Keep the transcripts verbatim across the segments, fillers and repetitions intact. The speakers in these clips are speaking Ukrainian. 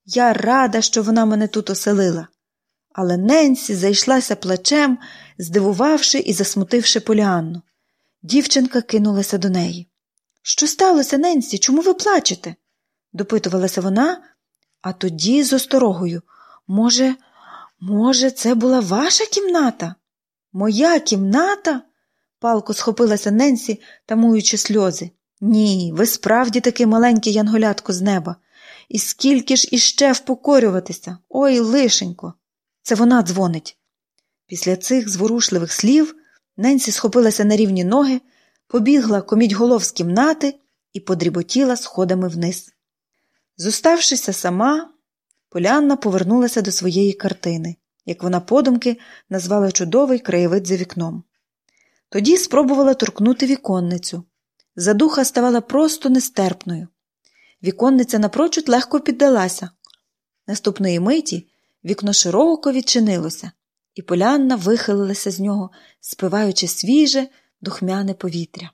Я рада, що вона мене тут оселила. Але Ненсі зайшлася плачем, здивувавши і засмутивши Поліанну. Дівчинка кинулася до неї. «Що сталося, Ненсі? Чому ви плачете?» – допитувалася вона, а тоді з осторогою. «Може, може, це була ваша кімната?» «Моя кімната?» – палко схопилася Ненсі, тамуючи сльози. «Ні, ви справді таке маленьке янголятко з неба. І скільки ж іще впокорюватися? Ой, лишенько!» Це вона дзвонить. Після цих зворушливих слів Ненсі схопилася на рівні ноги, побігла комідьголов з кімнати і подріботіла сходами вниз. Зоставшися сама, Поліанна повернулася до своєї картини, як вона подумки назвала чудовий краєвид за вікном. Тоді спробувала торкнути віконницю. Задуха ставала просто нестерпною. Віконниця напрочуд легко піддалася. Наступної миті вікно широко відчинилося, і Поліанна вихилилася з нього, спиваючи свіже, духмяне повітря.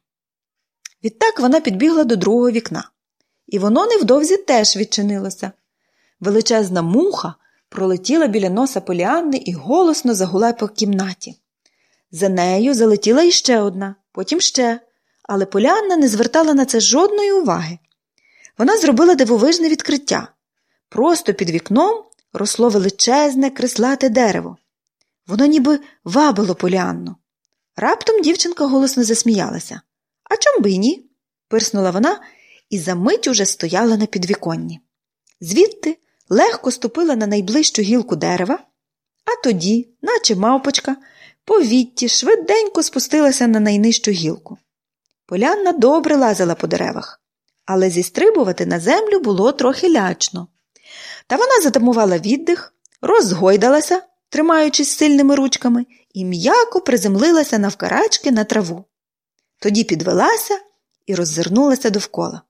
Відтак вона підбігла до другого вікна, і воно невдовзі теж відчинилося. Величезна муха пролетіла біля носа Поліанни і голосно загула по кімнаті. За нею залетіла іще одна, потім ще, але Поліанна не звертала на це жодної уваги. Вона зробила дивовижне відкриття. Просто під вікном росло величезне крислате дерево. Воно ніби вабило Поліанну. Раптом дівчинка голосно засміялася. «А чом би й ні?» – пирснула вона і за мить уже стояла на підвіконні. Звідти легко ступила на найближчу гілку дерева, а тоді, наче мавпочка, повідті швиденько спустилася на найнижчу гілку. Поліанна добре лазила по деревах, але зістрибувати на землю було трохи лячно. Та вона затамувала віддих, розгойдалася, тримаючись сильними ручками, і м'яко приземлилася навкарачки на траву. Тоді підвелася і роззирнулася довкола.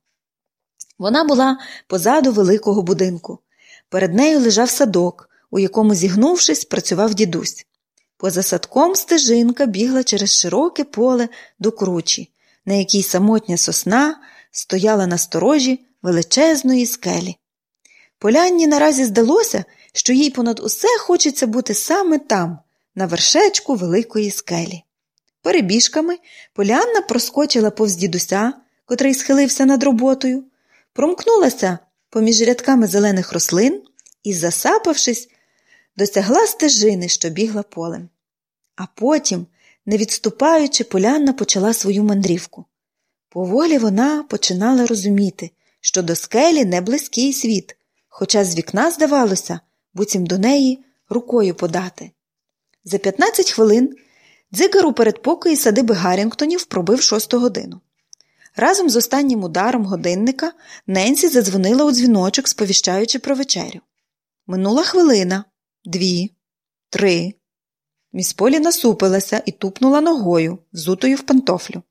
Вона була позаду великого будинку. Перед нею лежав садок, у якому, зігнувшись, працював дідусь. Поза садком стежинка бігла через широке поле до кручі, на якій самотня сосна стояла на сторожі величезної скелі. Поліанні наразі здалося, що їй понад усе хочеться бути саме там, на вершечку великої скелі. Перебіжками Поліанна проскочила повз дідуся, котрий схилився над роботою, промкнулася поміж рядками зелених рослин і, засапавшись, досягла стежини, що бігла полем. А потім, не відступаючи, Поліанна почала свою мандрівку. Поволі вона починала розуміти, що до скелі не близький світ, хоча з вікна здавалося, буцім до неї рукою подати. За п'ятнадцять хвилин дзигар у передпокої садиби Гаррінгтонів пробив шосту годину. Разом з останнім ударом годинника Ненсі задзвонила у дзвіночок, сповіщаючи про вечерю. Минула хвилина, дві, три. Міс Полі насупилася і тупнула ногою, взутою в пантофлю.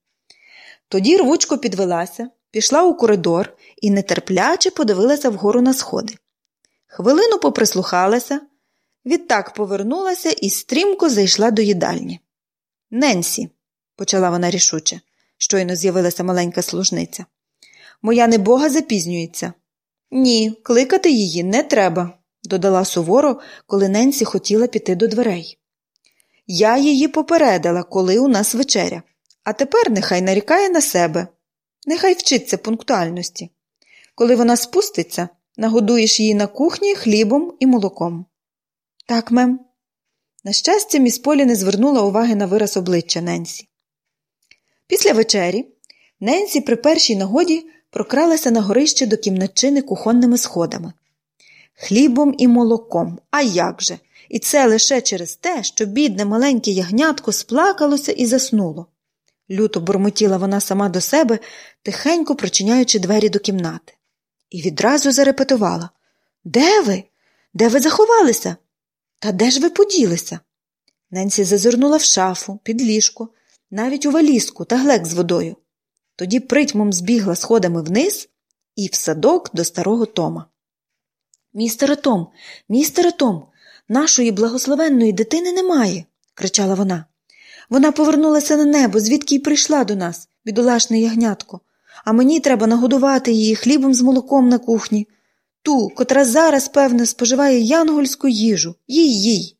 Тоді рвучко підвелася, пішла у коридор і нетерпляче подивилася вгору на сходи. Хвилину поприслухалася, відтак повернулася і стрімко зайшла до їдальні. «Ненсі», – почала вона рішуче, щойно з'явилася маленька служниця, – «моя небога запізнюється». «Ні, кликати її не треба», – додала суворо, коли Ненсі хотіла піти до дверей. «Я її попередила, коли у нас вечеря, а тепер нехай нарікає на себе, нехай вчиться пунктуальності. Коли вона спуститься, нагодуєш її на кухні хлібом і молоком». «Так, мем». На щастя, міс Полі не звернула уваги на вираз обличчя Ненсі. Після вечері Ненсі при першій нагоді прокралася на горище до кімнатчини кухонними сходами. Хлібом і молоком, а як же? І це лише через те, що бідне маленьке ягнятко сплакалося і заснуло. Люто бурмотіла вона сама до себе, тихенько прочиняючи двері до кімнати. І відразу зарепетувала. «Де ви? Де ви заховалися? Та де ж ви поділися?» Ненсі зазирнула в шафу, під ліжко, навіть у валізку та глек з водою. Тоді притьмом збігла сходами вниз і в садок до старого Тома. «Містере Том, містере Том, нашої благословенної дитини немає!» – кричала вона. «Вона повернулася на небо, звідки й прийшла до нас, бідолашне ягнятко, а мені треба нагодувати її хлібом з молоком на кухні. Ту, котра зараз, певне, споживає янгольську їжу. Їй-їй.